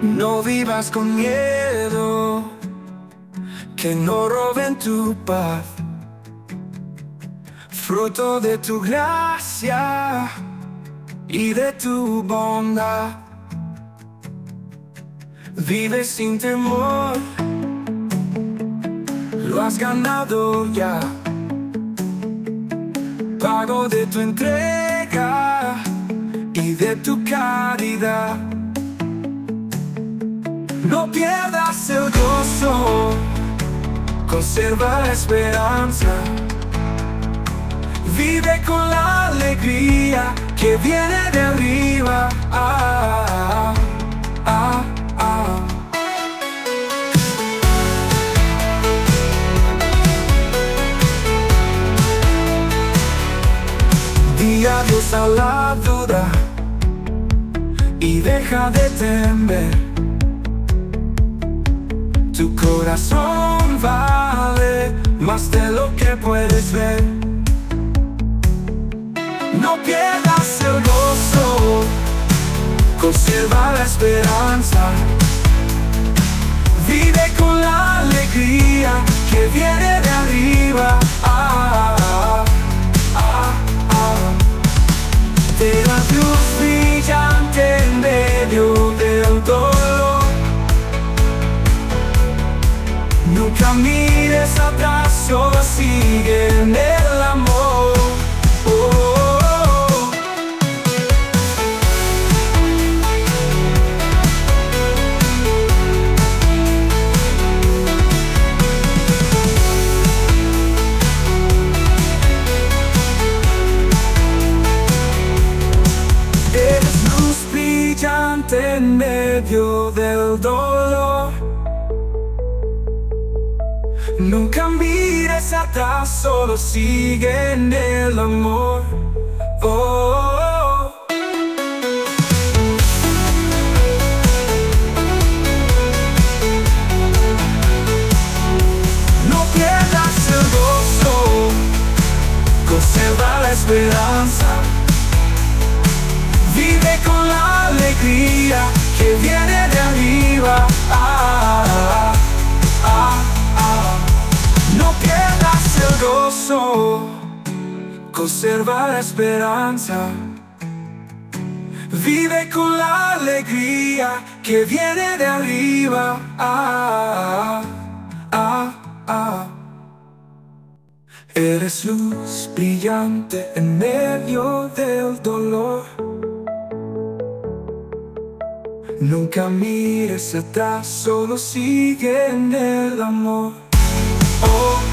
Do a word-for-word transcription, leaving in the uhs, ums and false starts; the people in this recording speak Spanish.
No vivas con miedo, que no roben tu paz. Fruto de tu gracia y de tu bondad. Vive sin temor, lo has ganado ya. Pago de tu entrega y de tu caridad. No pierdas el gozo, conserva la esperanza. Vive con la alegría que viene de arriba. Ah, ah, ah. Di adiós a la duda y deja de temer. Tu corazón vale más de lo que puedes ver. No pierdas el gozo, conserva la esperanza. Vive con la alegría que viene de arriba. Ah, ah, ah, ah. De la luz brillante en medio del dolor. Nunca mires atrás, solo sigue en el amor. Oh. Eres luz brillante en medio del dolor. Nunca mires atrás, solo sigue en el amor. Oh, oh, oh. No pierdas el gozo, conserva la esperanza. Vive con la alegría que viene de arriba. Ah, ah, ah, ah. No pierdas el gozo, conserva la esperanza. Vive con la alegría que viene de arriba. Ah, ah, ah. Eres luz brillante en medio del dolor. Nunca mires atrás, solo sigue en el amor. Oh.